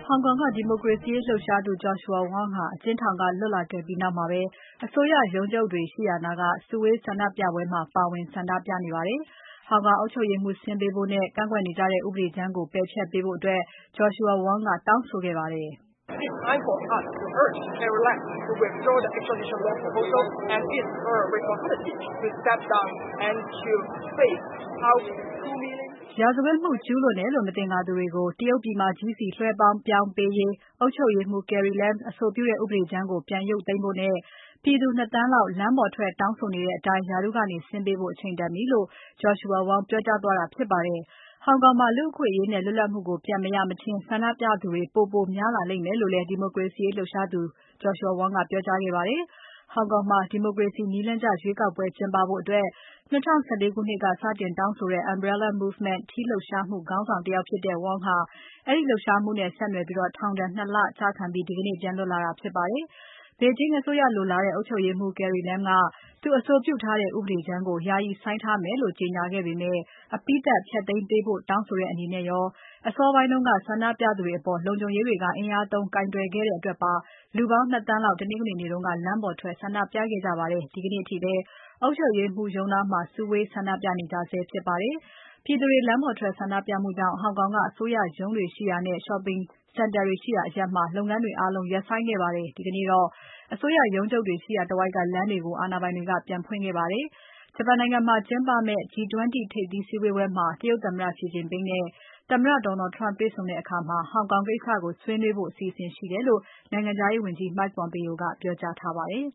ဟောင်ကောင်ကဒီမိုကရေစီရေးလှုပ်ရှားသူ Joshua Wong ဟာအကျဉ်းထောင်ကလွတ်လာခဲ့ပြီးနောက်မှာပဲအစိုးရရုံးချုပ်တွေရှိရာနားကစုဝေးဆန္ဒပြပွဲမှာပါဝင်ဆန္ဒပြနေပါတယ်။ ဟောင်ကောင်အုပ်ချုပ်ရေးမှူးဆင်းပေးဖို့နဲ့ကန့်ကွက်နေကြတဲ့ဥပဒေကြမ်းကိုပယ်ဖျက်ပေးဖို့ Joshua Wong ကတောင်းဆိုခဲ့ပါတယ်။ It's time for us to urge Carrie Lam to withdraw the extradition law proposal and it's her responsibility to step down and to face out 2 million ရာဇဝတ်မှုကျူးလွန်တယ်လို့မသင်္ကာသူတွေကိုတရုတ်ပြည်မကြီးစီလွှဲပြောင်းပေးရေးအုပ်ချုပ်ရေးမှူး Carrie Lam အဆိုပြုတဲ့ဥပဒေကြမ်းကိုပြန်ရုပ်သိမ်းဖို့နဲ့ပြည်သူ 2 သန်းလောက်လမ်းပေါ်ထွက်တောင်းဆိုနေတဲ့အတိုင်းရာထူးကနေဆင်းပေးဖို့အချိန်တန်ပြီလို့ Joshua Wong ပြောကြားသွားတာဖြစ်ပါတယ်။ ဟောင်ကောင်မှာလူ့အခွင့်အရေးနဲ့လွတ်လပ်မှုကိုပြန်မရမချင်းဆန္ဒပြသူတွေပိုများလာလိမ့်မယ်လို့လည်းဒီမိုကရေစီရေးလှုပ်ရှားသူ Joshua Wong ကပြောကြားခဲ့ပါတယ်။ ဟောင်ကောင်မှာဒီမိုကရေစီနည်းလမ်းကျရွေးကောက်ပွဲကျင်းပဖို့2014ခုနှစ်ကစတင်တောင်းဆိုတဲ့ Umbrella Movement ထီးလှုပ်ရှားမှုခေါင်းဆောင်တယောက်ဖြစ်တဲ့ Wong ဟာအဲဒီလှုပ်ရှားမှုနဲ့ဆက်နွယ်ပြီးထောင်ဒဏ် 2 လကျခံပြီးဒီကနေ့ပြန်လွတ်လာတာဖြစ်ပါတယ်။ ဘေဂျင်းအစိုးရလိုလားတဲ့အုပ်ချုပ်ရေးမှူး Carrie Lam ကသူအဆိုပြုထားတဲ့ဥပဒေကြမ်းကိုယာယီဆိုင်းထားမယ်လို့ကြေညာခဲ့ပေမဲ့အပြီးသတ်ဖျက်သိမ်းပေးဖို့တောင်းဆိုတဲ့အနေနဲ့ရောအစောပိုင်းကဆန္ဒပြသူတွေအပေါ်လုံခြုံရေးတွေကအင်အားသုံးကိုင်တွယ်ခဲ့တဲ့အတွက်ပါလူပေါင်း 2 သန်းလောက်တနင်္ဂနွေနေ့ကလမ်းပေါ်ထွက်ဆန္ဒပြခဲ့ကြပါတယ်။ ဒီကနေ့အထိလည်းအုပ်ချုပ်ရေးမှူးရုံးနားမှာစုဝေးဆန္ဒပြနေကြဆဲဖြစ်ပါတယ်။ ပြည်သူတွေလမ်းပေါ်ထွက်ဆန္ဒပြမှုကြောင့်ဟောင်ကောင်ကအစိုးရရုံးတွေရှိရာနဲ့ Shopping စင်တာတွေရှိရာအရပ်မှာလုပ်ငန်းတွေအားလုံးရပ်ဆိုင်းခဲ့ပါတယ်။ ဒီကနေ့တော့အစိုးရရုံးချုပ်တွေရှိရာတဝိုက်ကလမ်းတွေကိုအာဏာပိုင်တွေကပြန်ဖွင့်ခဲ့ပါတယ်။ ဂျပန်နိုင်ငံမှာကျင်းပမယ့် G20 ထိပ်သီးစည်းဝေးပွဲမှာတရုတ်သမ္မတ Xi Jinping နဲ့သမ္မတ Donald Trump တွေ့ဆုံတဲ့အခါဟောင်ကောင်ကိစ္စကိုဆွေးနွေးဖို့အစီအစဉ်ရှိတယ်လို့နိုင်ငံခြားရေးဝန်ကြီး Mike Pompeo ကပြောကြားထားပါတယ်